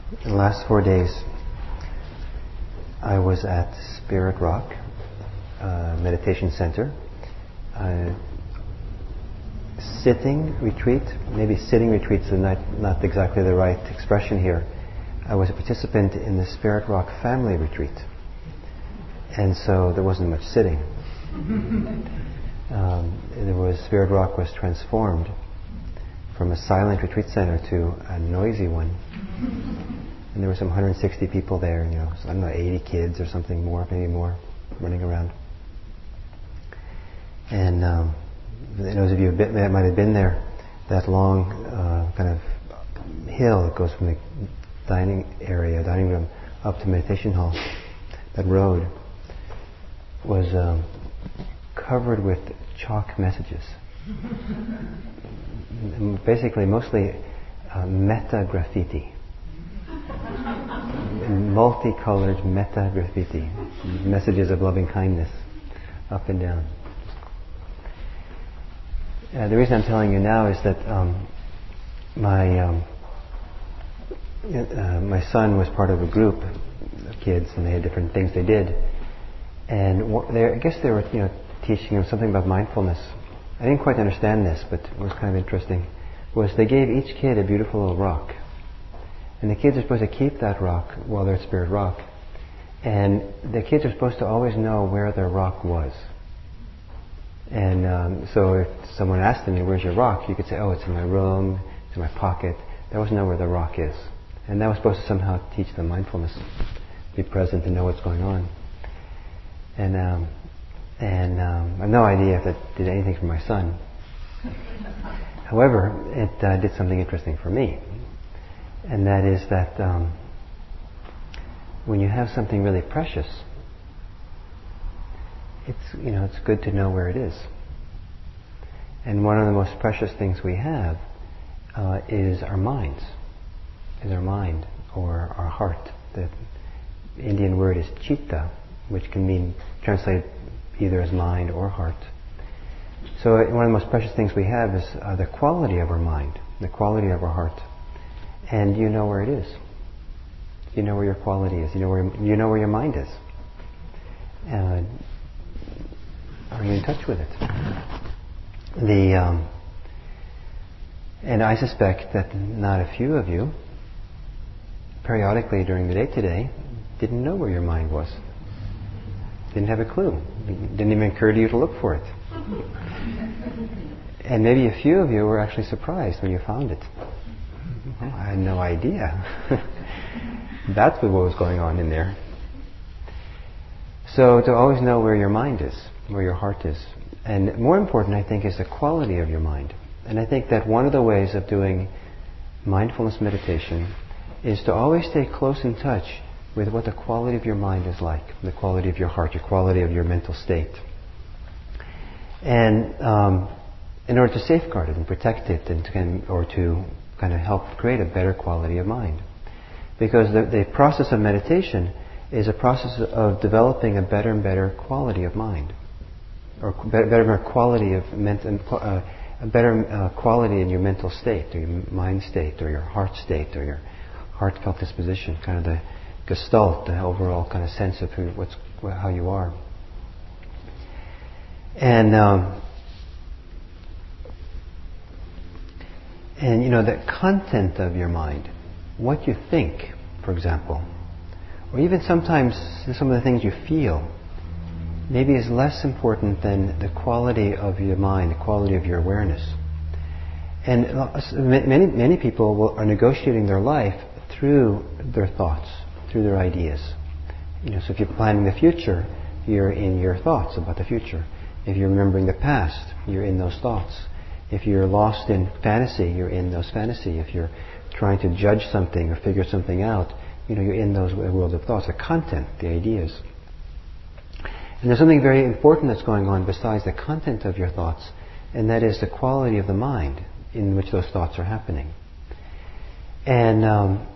The last 4 days, I was at Spirit Rock Meditation Center. Sitting retreat. Maybe sitting retreat is not exactly the right expression here. I was a participant in the Spirit Rock family retreat. And so there wasn't much sitting. Spirit Rock was transformed from a silent retreat center to a noisy one. And there were some 160 people there, so I don't know, 80 kids or something more, maybe more, running around. And those of you that might have been there, that long kind of hill that goes from the dining room, up to meditation hall, that road was covered with chalk messages. Basically, mostly metta graffiti. Multicolored metta graffiti. Messages of loving kindness up and down. The reason I'm telling you now is that my son was part of a group of kids, and they had different things they did. And I guess they were teaching him something about mindfulness. I didn't quite understand this, but it was kind of interesting. Was they gave each kid a beautiful little rock. And the kids are supposed to keep that rock while they're at Spirit Rock. And the kids are supposed to always know where their rock was. And so if someone asked them, where's your rock? You could say, oh, it's in my room, it's in my pocket. They always know where the rock is. And that was supposed to somehow teach them mindfulness. Be present and know what's going on. And I have no idea if that did anything for my son. However, it did something interesting for me. And that is that when you have something really precious, it's good to know where it is. And one of the most precious things we have is our minds, or our heart. The Indian word is chitta, which can mean translated either as mind or heart. So one of the most precious things we have is the quality of our mind, the quality of our heart. And you know where it is. You know where your quality is. You know where your mind is. Are you in touch with it? And I suspect that not a few of you, periodically during the day today, didn't know where your mind was. Didn't have a clue. It didn't even occur to you to look for it. And maybe a few of you were actually surprised when you found it. Oh, I had no idea. That's what was going on in there. So to always know where your mind is, where your heart is. And more important, I think, is the quality of your mind. And I think that one of the ways of doing mindfulness meditation is to always stay close in touch with what the quality of your mind is like, the quality of your heart, your quality of your mental state. And in order to safeguard it and protect it, and to kind of help create a better quality of mind. Because the process of meditation is a process of developing a better and better quality of mind, or better quality of a better quality in your mental state, or your mind state, or your heart state, or your heartfelt disposition, kind of the gestalt, the overall kind of sense of how you are. And the content of your mind, what you think, for example, or even sometimes some of the things you feel, maybe is less important than the quality of your mind, the quality of your awareness. And many people are negotiating their life through their thoughts, through their ideas. So if you're planning the future, you're in your thoughts about the future. If you're remembering the past, you're in those thoughts. If you're lost in fantasy, you're in those fantasy. If you're trying to judge something or figure something out, you're in those worlds of thoughts, the content, the ideas. And there's something very important that's going on besides the content of your thoughts, and that is the quality of the mind in which those thoughts are happening. And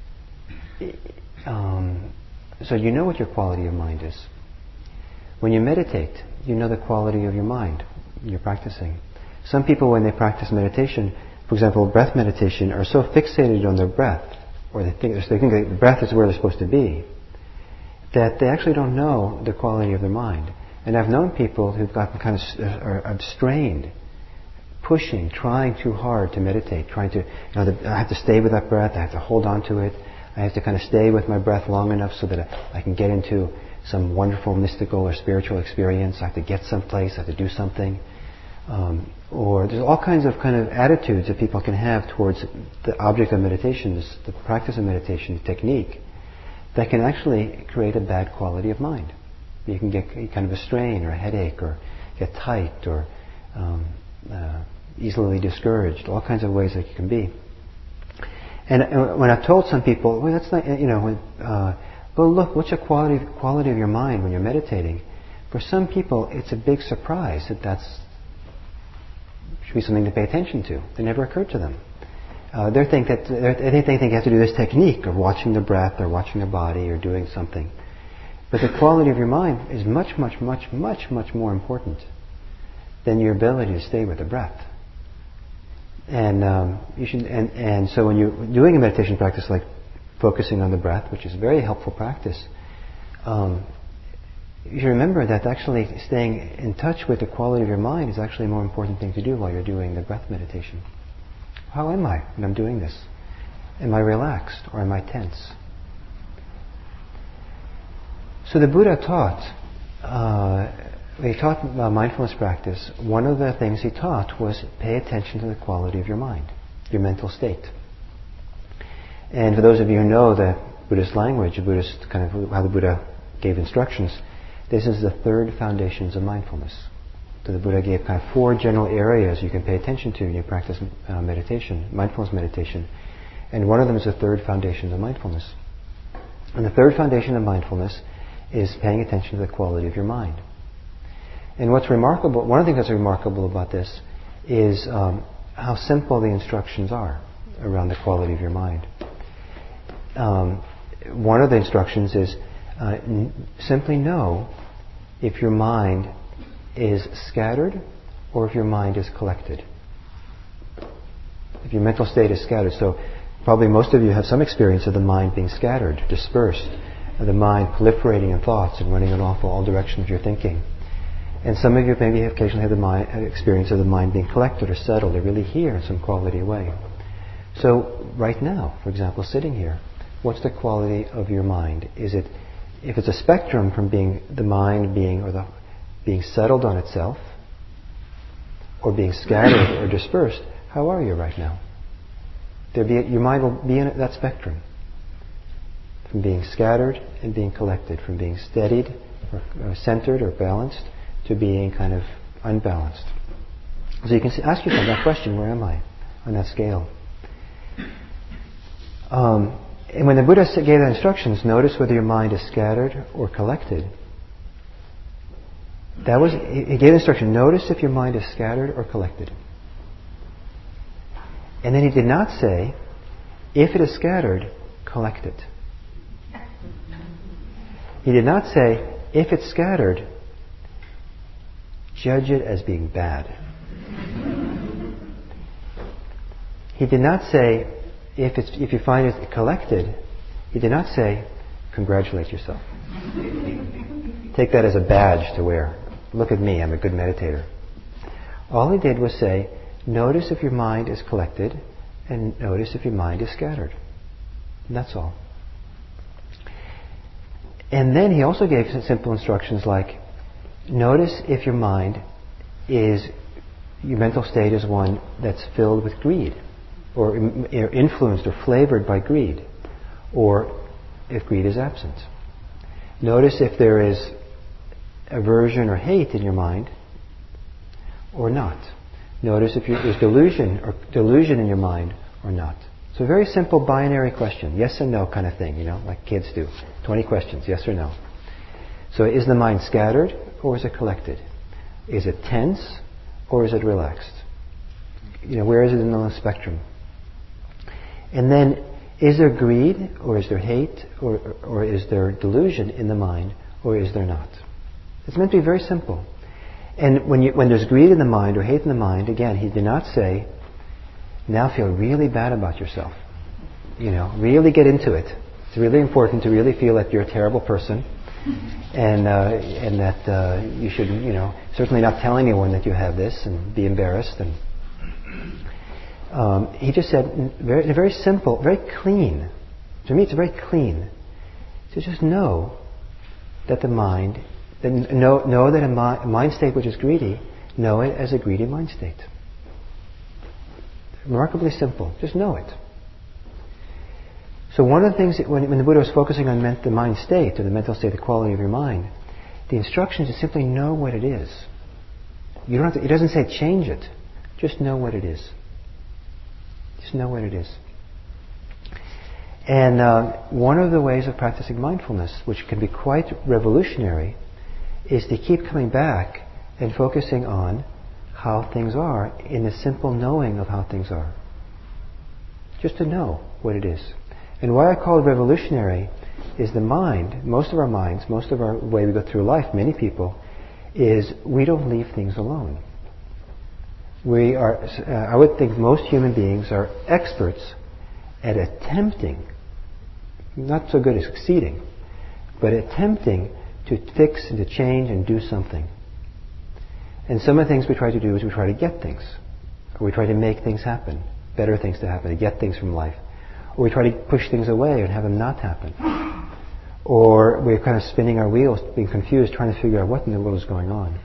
so you know what your quality of mind is. When you meditate, you know the quality of your mind. You're practicing. Some people, when they practice meditation, for example, breath meditation, are so fixated on their breath or they think that the breath is where they're supposed to be, that they actually don't know the quality of their mind. And I've known people who've gotten kind of strained, pushing, trying too hard to meditate, I have to stay with that breath, I have to hold on to it, I have to kind of stay with my breath long enough so that I can get into some wonderful mystical or spiritual experience, I have to get someplace, I have to do something. Or there's all kinds of kind of attitudes that people can have towards the object of meditation, the practice of meditation, the technique, that can actually create a bad quality of mind. You can get kind of a strain or a headache or get tight or easily discouraged, all kinds of ways that you can be. And when I've told some people, well, that's not, well, look, what's the quality of your mind when you're meditating? For some people, it's a big surprise that should be something to pay attention to. It never occurred to them. They think you have to do this technique of watching the breath or watching the body or doing something. But the quality of your mind is much, much, much, much, much more important than your ability to stay with the breath. And so when you're doing a meditation practice like focusing on the breath, which is a very helpful practice, you should remember that actually staying in touch with the quality of your mind is actually a more important thing to do while you're doing the breath meditation. How am I when I'm doing this? Am I relaxed or am I tense? So the Buddha taught, when he taught mindfulness practice, one of the things he taught was pay attention to the quality of your mind, your mental state. And for those of you who know the Buddhist language, Buddhist kind of how the Buddha gave instructions, this is the third foundations of mindfulness. So the Buddha gave kind of 4 general areas you can pay attention to when you practice meditation, mindfulness meditation. And one of them is the third foundation of mindfulness. And the third foundation of mindfulness is paying attention to the quality of your mind. And what's remarkable, one of the things that's remarkable about this is how simple the instructions are around the quality of your mind. One of the instructions is simply know if your mind is scattered or if your mind is collected. If your mental state is scattered. So probably most of you have some experience of the mind being scattered, dispersed, of the mind proliferating in thoughts and running in all directions of your thinking. And some of you maybe occasionally have the experience of the mind being collected or settled or really here in some quality way. So right now, for example, sitting here, what's the quality of your mind? Is it, if it's a spectrum from being settled on itself or being scattered or dispersed, how are you right now? Your mind will be in that spectrum. From being scattered and being collected, from being steadied or centered or balanced to being kind of unbalanced. So you can ask yourself that question, where am I on that scale? And when the Buddha gave the instructions, notice whether your mind is scattered or collected. He gave the instruction, notice if your mind is scattered or collected. And then he did not say, if it is scattered, collect it. He did not say, if it's scattered, judge it as being bad. He did not say, if you find it collected, he did not say, congratulate yourself. Take that as a badge to wear. Look at me, I'm a good meditator. All he did was say, notice if your mind is collected and notice if your mind is scattered. And that's all. And then he also gave some simple instructions like, notice if your mind your mental state is one that's filled with greed, or influenced or flavored by greed, or if greed is absent. Notice if there is aversion or hate in your mind, or not. Notice if there's delusion in your mind, or not. So a very simple binary question, yes and no kind of thing, like kids do. 20 questions, yes or no. So is the mind scattered or is it collected? Is it tense or is it relaxed? Where is it in the spectrum? And then, is there greed or is there hate or is there delusion in the mind or is there not? It's meant to be very simple. And when there's greed in the mind or hate in the mind, again, he did not say, now feel really bad about yourself. really get into it. It's really important to really feel that you're a terrible person, and that you should, certainly not tell anyone that you have this and be embarrassed. And he just said, very simple, very clean. To me, it's very clean to just know that the mind, know that a mind state which is greedy, know it as a greedy mind state. Remarkably simple. Just know it. So one of the things that when the Buddha was focusing on the mind state, or the mental state, the quality of your mind, the instruction is to simply know what it is. You don't have to, it doesn't say change it. Just know what it is. Just know what it is. And one of the ways of practicing mindfulness, which can be quite revolutionary, is to keep coming back and focusing on how things are in the simple knowing of how things are. Just to know what it is. And why I call it revolutionary is the mind, most of our minds, most of our way we go through life, many people, is we don't leave things alone. We are, I would think most human beings are experts at attempting, not so good at succeeding, but attempting to fix and to change and do something. And some of the things we try to do is we try to get things. Or we try to make things happen, better things to happen, to get things from life. Or we try to push things away and have them not happen. Or we're kind of spinning our wheels, being confused, trying to figure out what in the world is going on.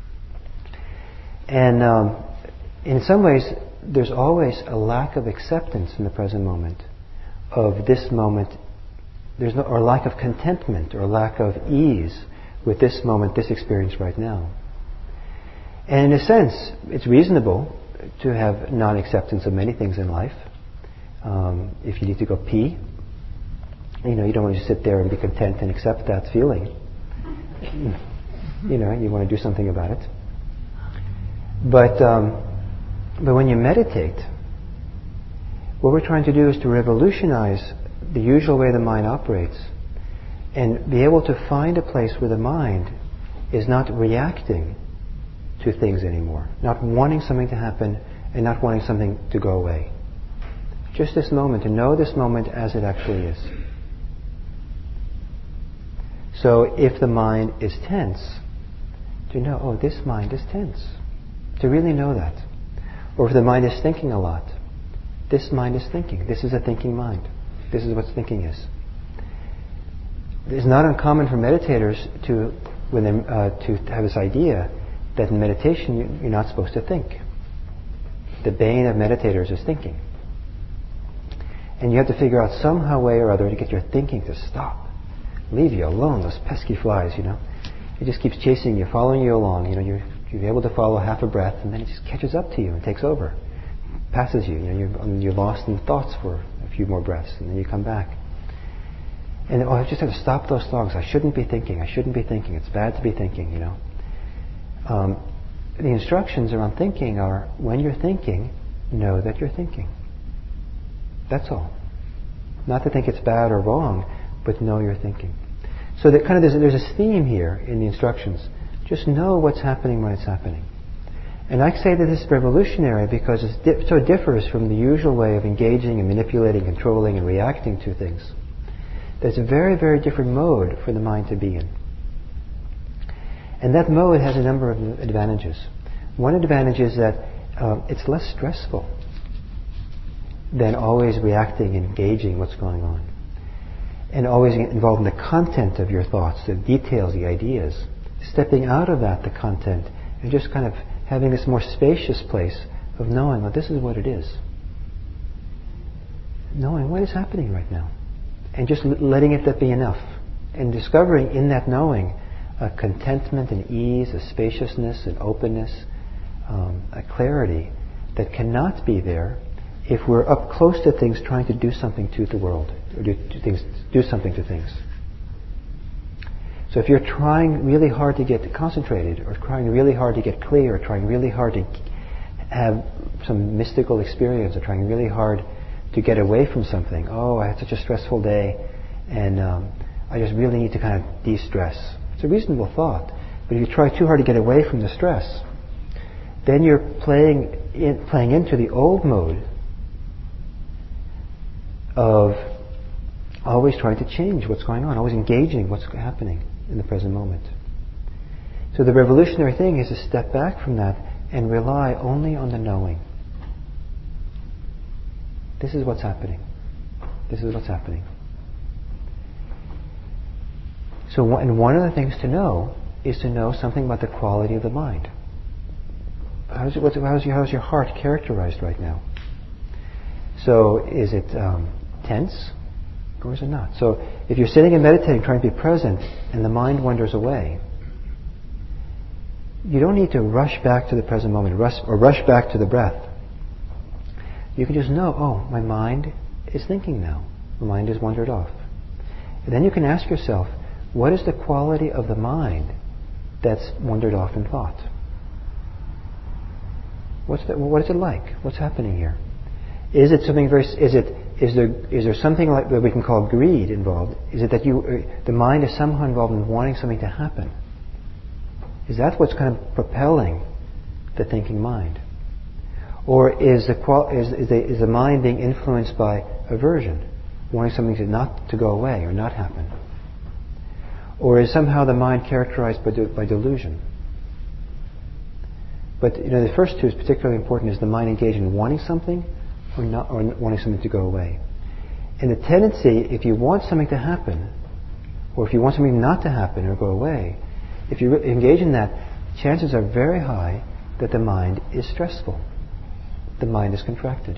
And in some ways, there's always a lack of acceptance in the present moment of this moment. There's no, or lack of contentment or lack of ease with this moment, this experience right now. And in a sense, it's reasonable to have non-acceptance of many things in life. If you need to go pee, you don't want to sit there and be content and accept that feeling. You want to do something about it. But when you meditate, what we're trying to do is to revolutionize the usual way the mind operates and be able to find a place where the mind is not reacting to things anymore, not wanting something to happen and not wanting something to go away. Just this moment, to know this moment as it actually is. So if the mind is tense, to know, oh, this mind is tense. To really know that. Or if the mind is thinking a lot, this mind is thinking. This is a thinking mind. This is what thinking is. It's not uncommon for meditators to have this idea that in meditation you're not supposed to think. The bane of meditators is thinking. And you have to figure out somehow, way or other, to get your thinking to stop. Leave you alone, those pesky flies, It just keeps chasing you, following you along. You're able to follow half a breath, and then it just catches up to you and takes over. Passes you. You're lost in thoughts for a few more breaths, and then you come back. And I just have to stop those thoughts. I shouldn't be thinking. I shouldn't be thinking. It's bad to be thinking, The instructions around thinking are, when you're thinking, know that you're thinking. That's all. Not to think it's bad or wrong, but know you're thinking. So that there's this theme here in the instructions. Just know what's happening when it's happening. And I say that this is revolutionary because it so differs from the usual way of engaging and manipulating, controlling and reacting to things. There's a very, very different mode for the mind to be in. And that mode has a number of advantages. One advantage is that it's less stressful than always reacting and engaging what's going on. And always involved in the content of your thoughts, the details, the ideas. Stepping out of that, the content, and just kind of having this more spacious place of knowing, well, this is what it is. Knowing what is happening right now. And just letting it be enough. And discovering in that knowing a contentment and ease, a spaciousness, an openness, a clarity that cannot be there if we're up close to things trying to do something to the world, or do something to things. So if you're trying really hard to get concentrated, or trying really hard to get clear, or trying really hard to have some mystical experience, or trying really hard to get away from something, I had such a stressful day, and I just really need to kind of de-stress. It's a reasonable thought, but if you try too hard to get away from the stress, then you're playing into the old mode of always trying to change what's going on, always engaging what's happening in the present moment. So the revolutionary thing is to step back from that and rely only on the knowing. This is what's happening. This is what's happening. So, and one of the things to know is to know something about the quality of the mind. How's your heart characterized right now? So, is it tense, or is it not? So, if you're sitting and meditating, trying to be present, and the mind wanders away, you don't need to rush back to the present moment, rush back to the breath. You can just know, oh, my mind is thinking now. My mind has wandered off. And then you can ask yourself, what is the quality of the mind that's wandered off in thought? What is it like? What's happening here? Is it something very? Is there something like that we can call greed involved? Is it that the mind is somehow involved in wanting something to happen? Is that what's kind of propelling the thinking mind? Or is the mind being influenced by aversion, wanting something to go away or not happen? Or is somehow the mind characterized by delusion? But the first two is particularly important. Is the mind engaged in wanting something or wanting something to go away? And the tendency, if you want something to happen, or if you want something not to happen or go away, if you engage in that, chances are very high that the mind is stressful. The mind is contracted.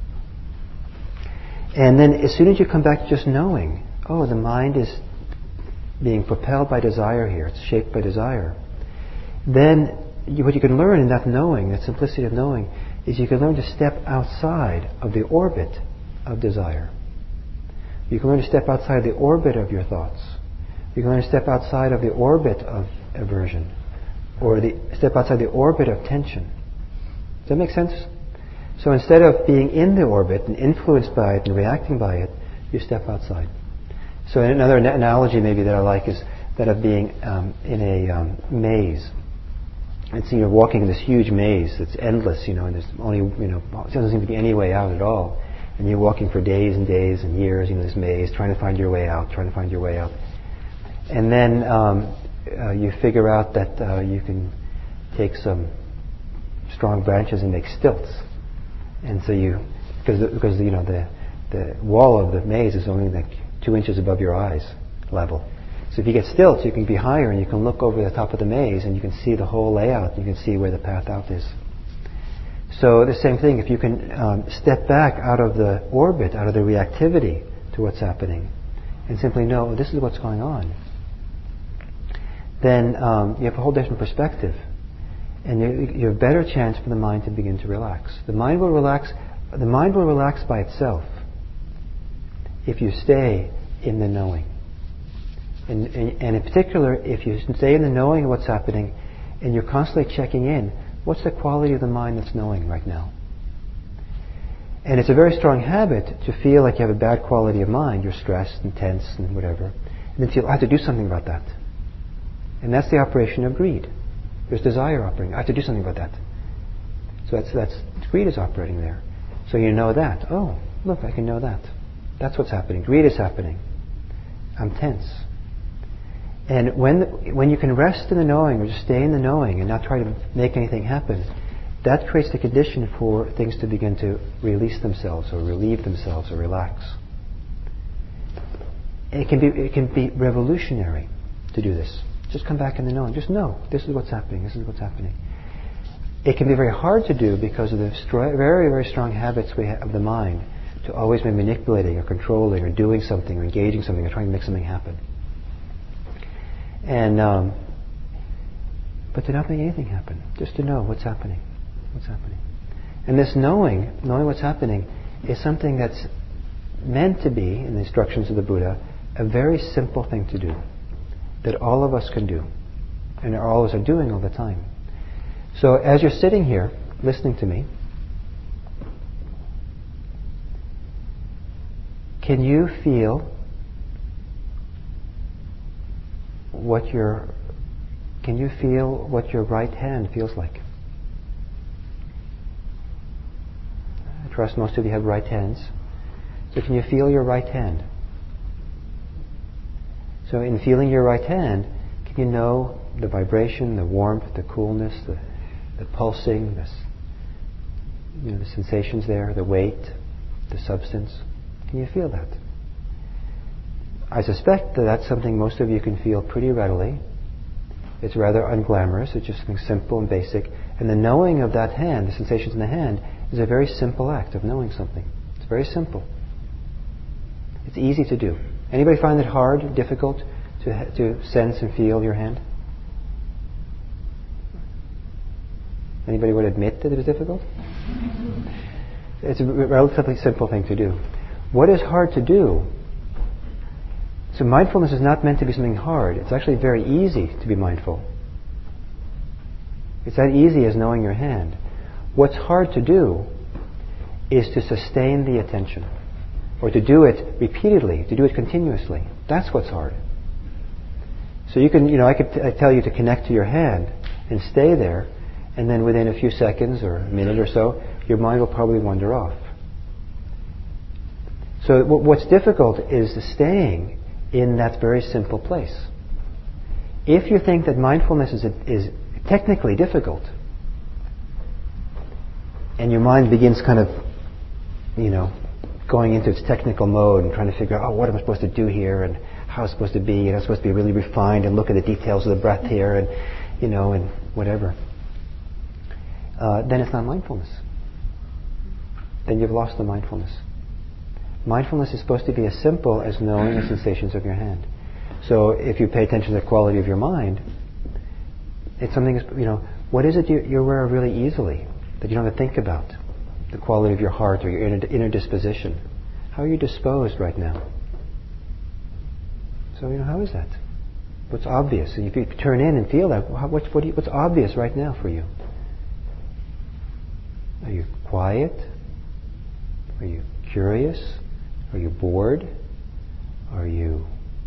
And then as soon as you come back to just knowing, oh, the mind is being propelled by desire here, it's shaped by desire, then what you can learn in that knowing, that simplicity of knowing, is you can learn to step outside of the orbit of desire. You can learn to step outside the orbit of your thoughts. You can learn to step outside of the orbit of aversion, or step outside the orbit of tension. Does that make sense? So instead of being in the orbit and influenced by it and reacting by it, you step outside. So another analogy maybe that I like is that of being in a maze. And so you're walking in this huge maze that's endless, and there's only, it doesn't seem to be any way out at all. And you're walking for days and days and years, this maze, trying to find your way out. And then you figure out that you can take some strong branches and make stilts. And so because the wall of the maze is only like 2 inches above your eyes level. So if you get stilts, you can be higher and you can look over the top of the maze and you can see the whole layout. You can see where the path out is. So the same thing, if you can step back out of the orbit, out of the reactivity to what's happening, and simply know, oh, this is what's going on, then you have a whole different perspective. And you have a better chance for the mind to begin to relax. The mind will relax by itself if you stay in the knowing. And in particular, if you stay in the knowing of what's happening and you're constantly checking in, what's the quality of the mind that's knowing right now? And it's a very strong habit to feel like you have a bad quality of mind. You're stressed and tense and whatever. And then feel, I have to do something about that. And that's the operation of greed. There's desire operating. I have to do something about that. So that's greed is operating there. So you know that. Oh, look, I can know that. That's what's happening. Greed is happening. I'm tense. And when you can rest in the knowing, or just stay in the knowing and not try to make anything happen, that creates the condition for things to begin to release themselves or relieve themselves or relax. And it can be revolutionary to do this. Just come back in the knowing. Just know, this is what's happening, this is what's happening. It can be very hard to do because of the very, very strong habits we have of the mind to always be manipulating or controlling or doing something or engaging something or trying to make something happen. And but to not make anything happen, just to know what's happening. And this knowing what's happening, is something that's meant to be, in the instructions of the Buddha, a very simple thing to do, that all of us can do, and all of us are doing all the time. So as you're sitting here, listening to me, can you feel what your right hand feels like? I trust most of you have right hands. So can you feel your right hand? So in feeling your right hand, can you know the vibration, the warmth, the coolness, the pulsing, the sensations there, the weight, the substance? Can you feel that? I suspect that that's something most of you can feel pretty readily. It's rather unglamorous. It's just something simple and basic. And the knowing of that hand, the sensations in the hand, is a very simple act of knowing something. It's very simple. It's easy to do. Anybody find it hard, difficult to sense and feel your hand? Anybody would admit that it was difficult? It's a relatively simple thing to do. What is hard to do? So mindfulness is not meant to be something hard. It's actually very easy to be mindful. It's that easy as knowing your hand. What's hard to do is to sustain the attention, or to do it repeatedly, to do it continuously. That's what's hard. So you can, I tell you to connect to your hand and stay there, and then within a few seconds or a minute or so, your mind will probably wander off. So what's difficult is the staying in that very simple place. If you think that mindfulness is technically difficult, and your mind begins kind of, going into its technical mode and trying to figure out, what am I supposed to do here, and how it's supposed to be, and I'm supposed to be really refined and look at the details of the breath here, and and whatever. Then it's not mindfulness. Then you've lost the mindfulness. Mindfulness is supposed to be as simple as knowing the sensations of your hand. So if you pay attention to the quality of your mind, it's something, what is it you're aware of really easily that you don't have to think about? The quality of your heart or your inner disposition. How are you disposed right now? So, how is that? What's obvious? And if you turn in and feel that, what's obvious right now for you? Are you quiet? Are you curious? Are you bored? Are you,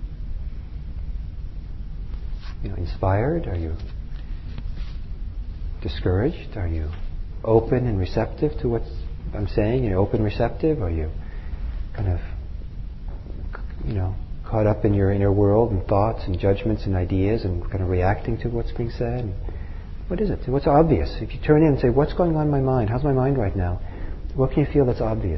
inspired? Are you discouraged? Are you open and receptive to what I'm saying? Open, receptive? Are you kind of, caught up in your inner world and thoughts and judgments and ideas and kind of reacting to what's being said? And what is it? What's obvious? If you turn in and say, what's going on in my mind? How's my mind right now? What can you feel that's obvious?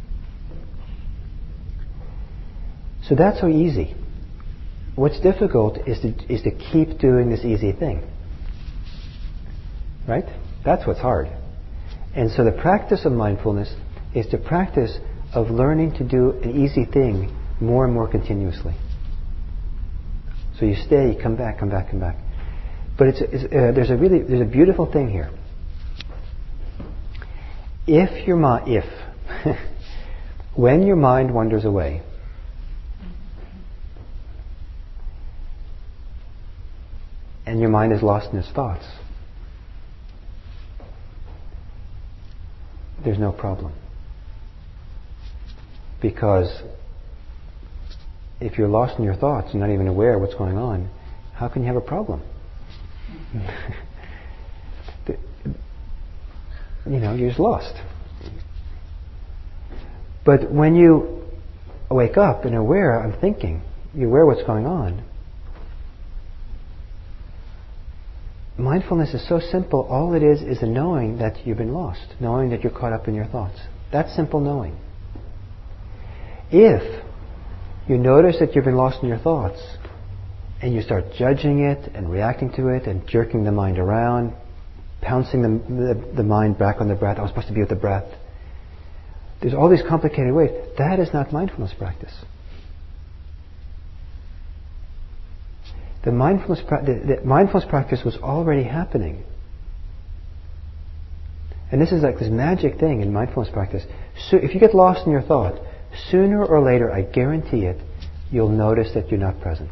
So that's so easy. What's difficult is to keep doing this easy thing. Right? That's what's hard. And so the practice of mindfulness is the practice of learning to do an easy thing more and more continuously. So you stay, come back, come back, come back. But there's a beautiful thing here. When your mind wanders away, and your mind is lost in its thoughts, there's no problem. Because if you're lost in your thoughts and not even aware of what's going on, how can you have a problem? You're just lost. But when you wake up and aware, I'm thinking, you're aware of what's going on, mindfulness is so simple. All it is a knowing that you've been lost, knowing that you're caught up in your thoughts. That's simple knowing. If you notice that you've been lost in your thoughts, and you start judging it and reacting to it and jerking the mind around, pouncing the mind back on the breath, I was supposed to be with the breath. There's all these complicated ways. That is not mindfulness practice. The mindfulness practice was already happening. And this is like this magic thing in mindfulness practice. So if you get lost in your thought, sooner or later, I guarantee it, you'll notice that you're not present.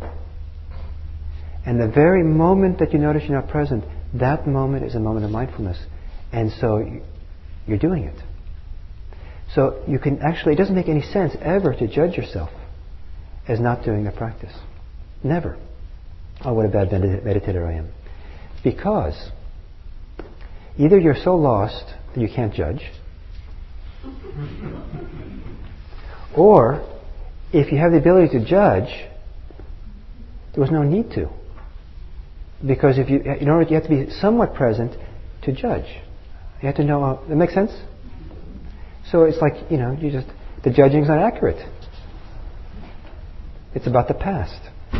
And the very moment that you notice you're not present, that moment is a moment of mindfulness. And so you're doing it. So you can actually, it doesn't make any sense ever to judge yourself as not doing the practice. Never. Oh, what a bad meditator I am. Because either you're so lost that you can't judge, Or, if you have the ability to judge, there was no need to. Because you have to be somewhat present to judge. You have to know. That makes sense? So it's like, the judging's not accurate. It's about the past.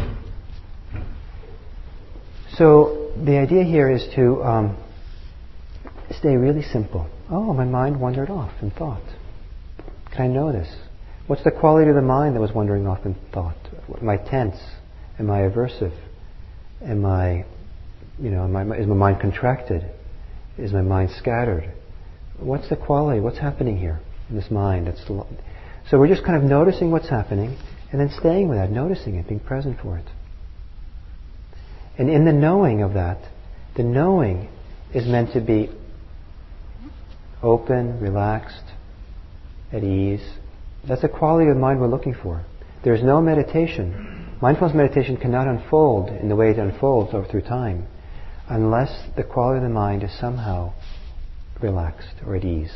So the idea here is to stay really simple. Oh, my mind wandered off in thought. Can I know this? What's the quality of the mind that was wandering off in thought? Am I tense? Am I aversive? Am I, is my mind contracted? Is my mind scattered? What's the quality? What's happening here in this mind? So we're just kind of noticing what's happening and then staying with that, noticing it, being present for it. And in the knowing of that, the knowing is meant to be open, relaxed, at ease. That's the quality of mind we're looking for. There's no meditation. Mindfulness meditation cannot unfold in the way it unfolds over through time unless the quality of the mind is somehow relaxed or at ease.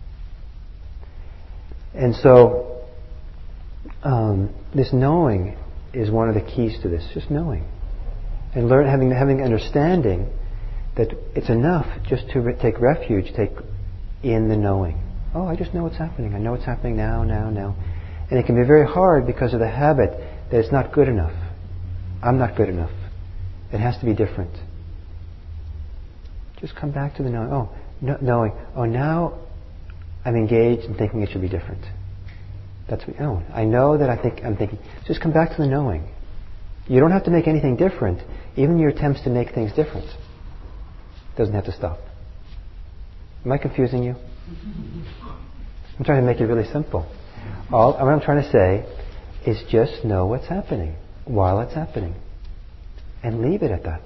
And so this knowing is one of the keys to this, just knowing. And having understanding that it's enough just to take refuge, in the knowing. Oh, I just know what's happening. I know what's happening now. And it can be very hard because of the habit that it's not good enough. I'm not good enough. It has to be different. Just come back to the knowing. Knowing. Oh, now I'm engaged in thinking it should be different. I know that I'm thinking. Just come back to the knowing. You don't have to make anything different. Even your attempts to make things different doesn't have to stop. Am I confusing you? I'm trying to make it really simple. What I'm trying to say is just know what's happening while it's happening. And leave it at that.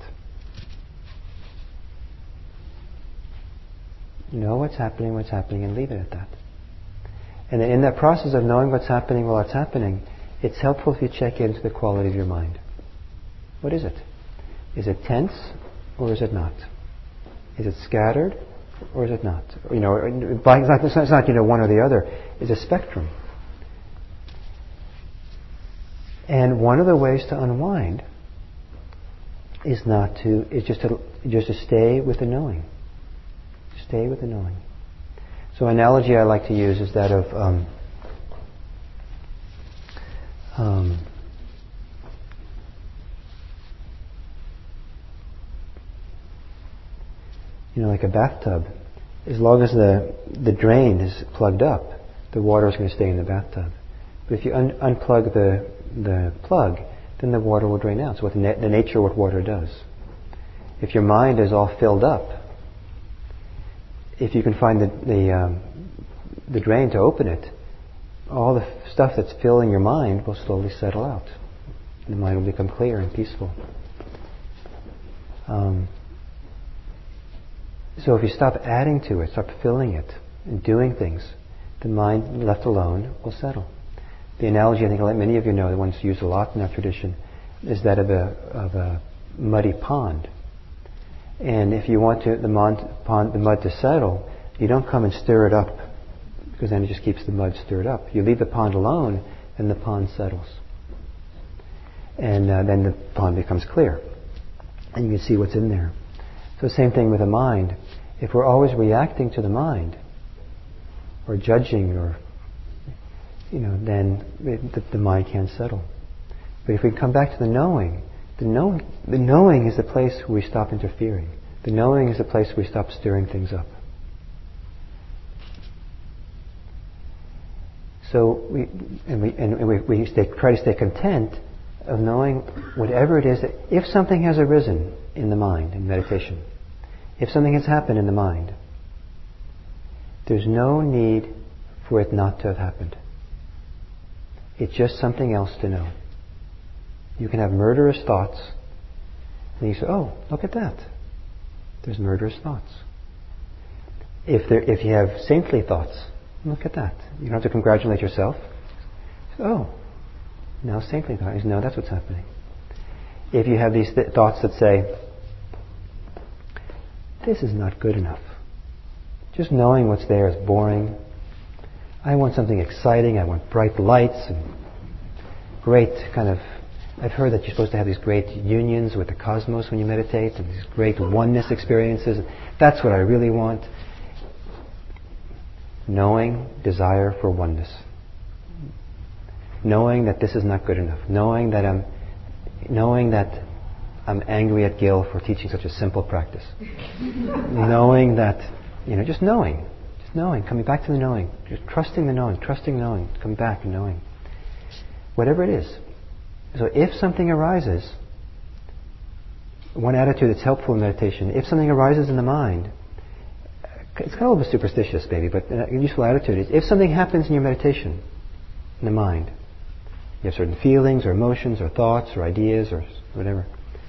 Know what's happening, and leave it at that. And then in that process of knowing what's happening while it's happening, it's helpful if you check into the quality of your mind. What is it? Is it tense or is it not? Is it scattered or is it not? It's not one or the other. It's a spectrum. And one of the ways to unwind is just to stay with the knowing. Stay with the knowing. So an analogy I like to use is that of like a bathtub. As long as the drain is plugged up, the water is going to stay in the bathtub. But if you unplug the plug, then the water will drain out. So what the nature of what water does. If your mind is all filled up, if you can find the drain to open it, all the stuff that's filling your mind will slowly settle out. The mind will become clear and peaceful. So if you stop adding to it, stop filling it, and doing things, the mind left alone will settle. The analogy I think many of you know, the ones used a lot in our tradition, is that of a muddy pond. And if you want the mud to settle, you don't come and stir it up, because then it just keeps the mud stirred up. You leave the pond alone, and the pond settles. And then the pond becomes clear. And you can see what's in there. So same thing with the mind. If we're always reacting to the mind, or judging, or then the mind can't settle. But if we come back to the knowing is the place where we stop interfering. The knowing is the place where we stop stirring things up. So we try to stay content of knowing whatever it is that if something has arisen in the mind in meditation, if something has happened in the mind, there's no need for it not to have happened. It's just something else to know. You can have murderous thoughts, and you say, "Oh, look at that. There's murderous thoughts." If you have saintly thoughts, look at that. You don't have to congratulate yourself. Oh, now saintly thoughts. No, that's what's happening. If you have these thoughts that say, "This is not good enough," just knowing what's there is boring. I want something exciting. I want bright lights and great kind of... I've heard that you're supposed to have these great unions with the cosmos when you meditate, and these great oneness experiences. That's what I really want. Knowing desire for oneness. Knowing that this is not good enough. Knowing that I'm angry at Gil for teaching such a simple practice. Knowing that, just knowing. Just knowing, coming back to the knowing. Just trusting the knowing, coming back and knowing. Whatever it is. So if something arises, one attitude that's helpful in meditation, if something arises in the mind, it's kind of a little bit superstitious maybe, but a useful attitude is, if something happens in your meditation, in the mind, you have certain feelings or emotions or thoughts or ideas or whatever,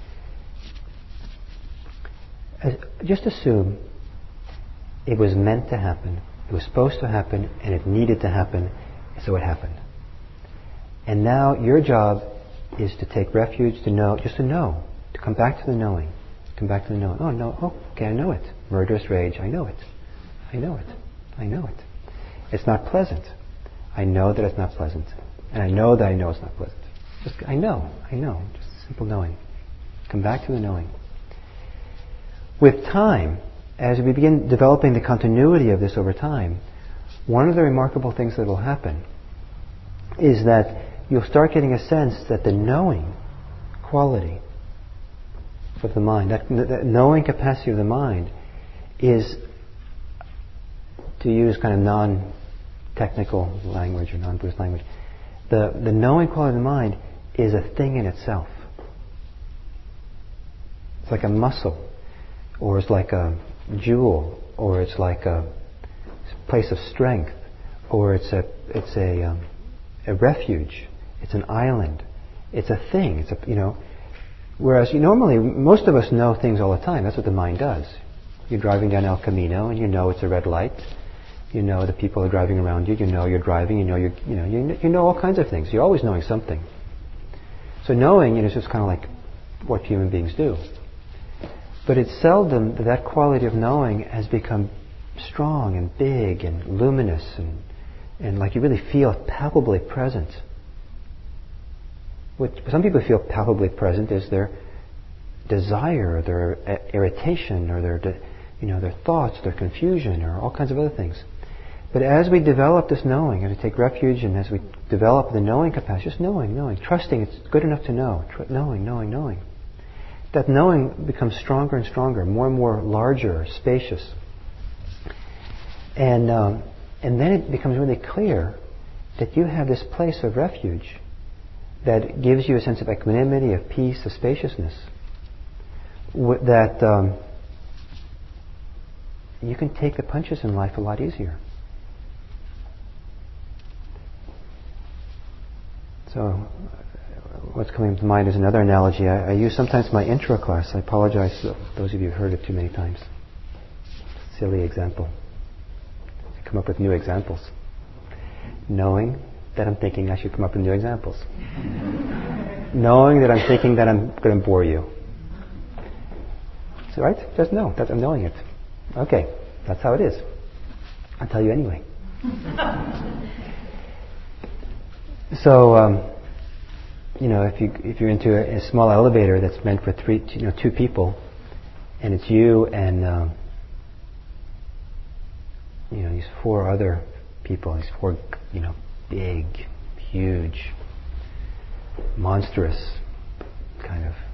just assume it was meant to happen, it was supposed to happen, and it needed to happen, so it happened. And now your job is to take refuge, to know, to come back to the knowing. Come back to the knowing. Oh, no, okay, I know it. Murderous rage, I know it. It's not pleasant. I know that it's not pleasant. And I know that I know it's not pleasant. I know. Just simple knowing. Come back to the knowing. With time, as we begin developing the continuity of this over time, one of the remarkable things that will happen is that you'll start getting a sense that the knowing quality of the mind, that knowing capacity of the mind is, to use kind of non-technical language or non-Buddhist language, the knowing quality of the mind is a thing in itself. It's like a muscle, or it's like a jewel, or it's like a place of strength, or it's a refuge. It's an island. It's a thing. Whereas normally, most of us know things all the time. That's what the mind does. You're driving down El Camino, and you know it's a red light. You know the people are driving around you. You know you're driving. You know all kinds of things. You're always knowing something. So knowing is just kind of like what human beings do. But it's seldom that quality of knowing has become strong and big and luminous and like you really feel palpably present. What some people feel palpably present is their desire, or their irritation, or their thoughts, their confusion, or all kinds of other things. But as we develop this knowing, as we take refuge, and as we develop the knowing capacity, just knowing, trusting it's good enough to know, knowing. That knowing becomes stronger and stronger, more and more larger, spacious. And then it becomes really clear that you have this place of refuge that gives you a sense of equanimity, of peace, of spaciousness. That you can take the punches in life a lot easier. So, what's coming to mind is another analogy. I use sometimes my intro class. I apologize to those of you who've heard it too many times. Silly example. I come up with new examples. Knowing that I'm thinking I should come up with new examples. Knowing that I'm thinking that I'm going to bore you. So, right? Just know that I'm knowing it. Okay, that's how it is. I'll tell you anyway. So, if you're into a small elevator that's meant for two people, and it's you and these four other people, these four big, huge, monstrous kind of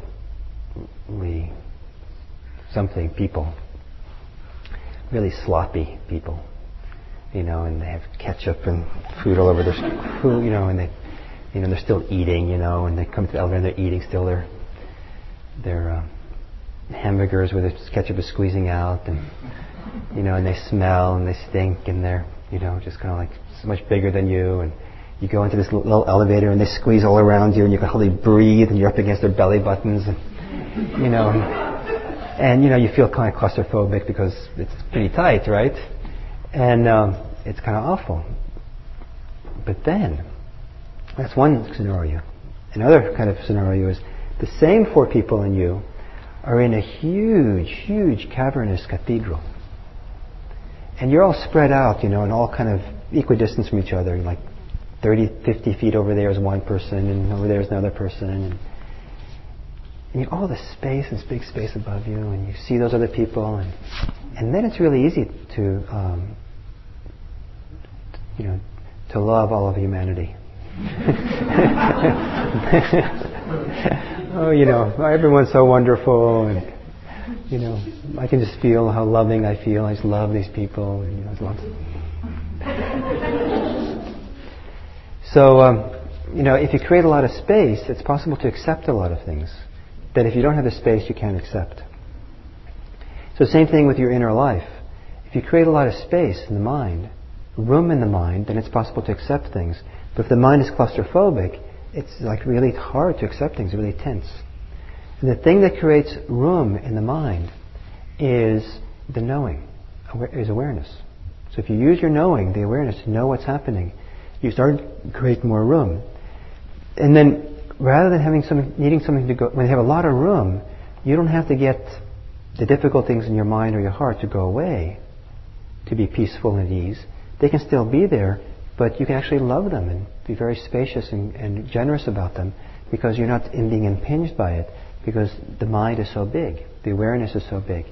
something people, really sloppy people, and they have ketchup and food all over their food, and they're still eating, and they come to the elevator and they're eating still their hamburgers where the ketchup is squeezing out, and and they smell and they stink, and they're just kind of like so much bigger than you, and you go into this little elevator and they squeeze all around you and you can hardly breathe and you're up against their belly buttons, and you feel kind of claustrophobic because it's pretty tight, right? And it's kind of awful. But then, that's one scenario. Another kind of scenario is the same four people and you are in a huge, huge cavernous cathedral. And you're all spread out, in all kind of equidistant from each other, like 30, 50 feet over there is one person, and over there is another person, and you have all this space, this big space above you, and you see those other people, and then it's really easy to to love all of humanity. Oh, everyone's so wonderful, and I can just feel how loving I feel. I just love these people, and there's lots. So, if you create a lot of space, it's possible to accept a lot of things that if you don't have the space, you can't accept. So, same thing with your inner life. If you create a lot of space in the mind, room in the mind, then it's possible to accept things. But if the mind is claustrophobic, it's like really hard to accept things, really tense. And the thing that creates room in the mind is the knowing, is awareness. So if you use your knowing, the awareness, to know what's happening, you start to create more room. And then rather than needing something to go, when you have a lot of room, you don't have to get the difficult things in your mind or your heart to go away, to be peaceful and at ease. They can still be there, but you can actually love them and be very spacious and generous about them, because you're not being impinged by it, because the mind is so big, the awareness is so big.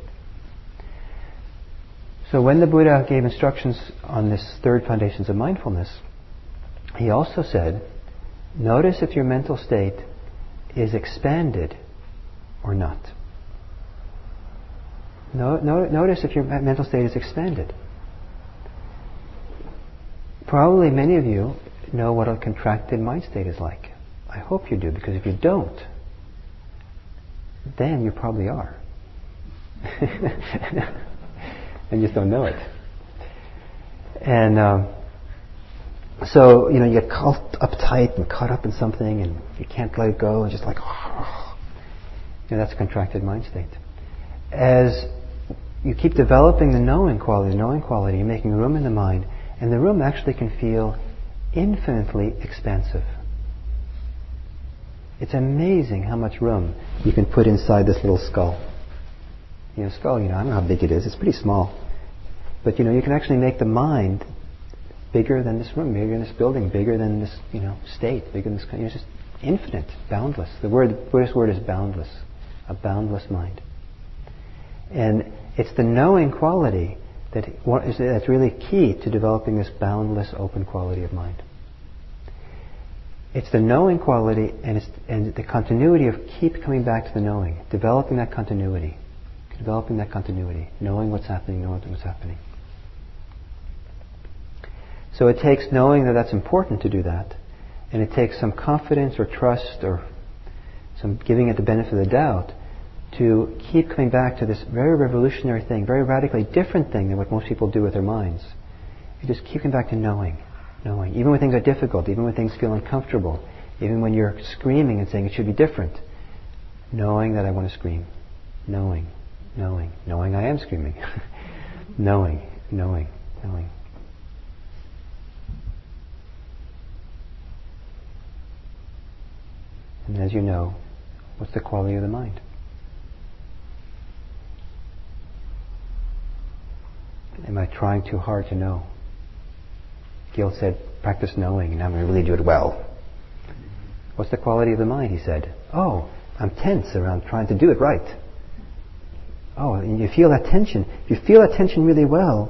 So when the Buddha gave instructions on this third foundations of mindfulness, he also said, notice if your mental state is expanded or not. Notice if your mental state is expanded. Probably many of you know what a contracted mind state is like. I hope you do, because if you don't, then you probably are. And you just don't know it. And so, you get caught uptight and caught up in something, and you can't let it go, and just like, that's a contracted mind state. As you keep developing the knowing quality, you're making room in the mind, and the room actually can feel infinitely expansive. It's amazing how much room you can put inside this little skull. Skull, I don't know how big it is. It's pretty small. But, you can actually make the mind bigger than this room, bigger than this building, bigger than this, state, bigger than this. It's just infinite, boundless. The Buddhist word is boundless, a boundless mind. And it's the knowing quality that's really key to developing this boundless, open quality of mind. It's the knowing quality and the continuity of keep coming back to the knowing, developing that continuity, knowing what's happening. So it takes knowing that that's important to do that, and it takes some confidence or trust or some giving it the benefit of the doubt to keep coming back to this very revolutionary thing, very radically different thing than what most people do with their minds. You just keep coming back to knowing. Even when things are difficult, even when things feel uncomfortable, even when you're screaming and saying it should be different, knowing that I want to scream. Knowing I am screaming. knowing. And as you know, what's the quality of the mind? Am I trying too hard to know? Gil said, practice knowing, and I'm going to really do it well. What's the quality of the mind? He said, I'm tense around trying to do it right. And you feel that tension. If you feel that tension really well,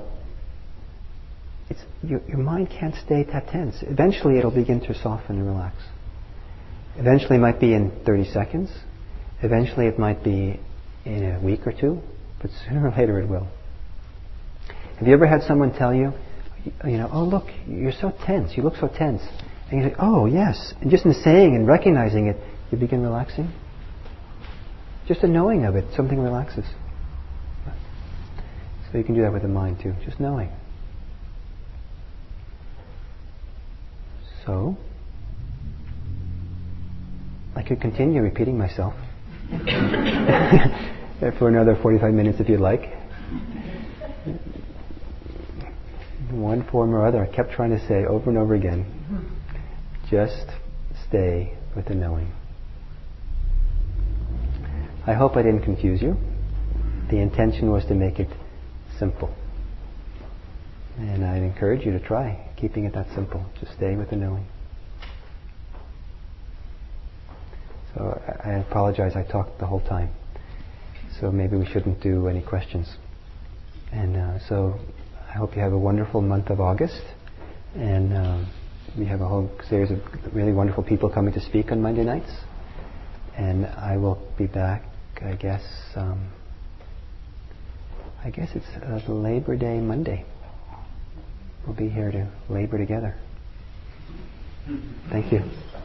your mind can't stay that tense. Eventually it'll begin to soften and relax. Eventually it might be in 30 seconds. Eventually it might be in a week or two. But sooner or later it will. Have you ever had someone tell you, look, you're so tense. You look so tense. And you say, yes. And just in saying and recognizing it, you begin relaxing. Just a knowing of it, something relaxes. So you can do that with the mind too, just knowing. So, I could continue repeating myself for another 45 minutes if you'd like. In one form or other, I kept trying to say over and over again, just stay with the knowing. I hope I didn't confuse you. The intention was to make it simple. And I'd encourage you to try. keeping it that simple. Just stay with the knowing. So I apologize, I talked the whole time. So maybe we shouldn't do any questions. And so I hope you have a wonderful month of August. And we have a whole series of really wonderful people coming to speak on Monday nights. And I will be back, I guess it's Labor Day Monday. We'll be here to labor together. Thank you.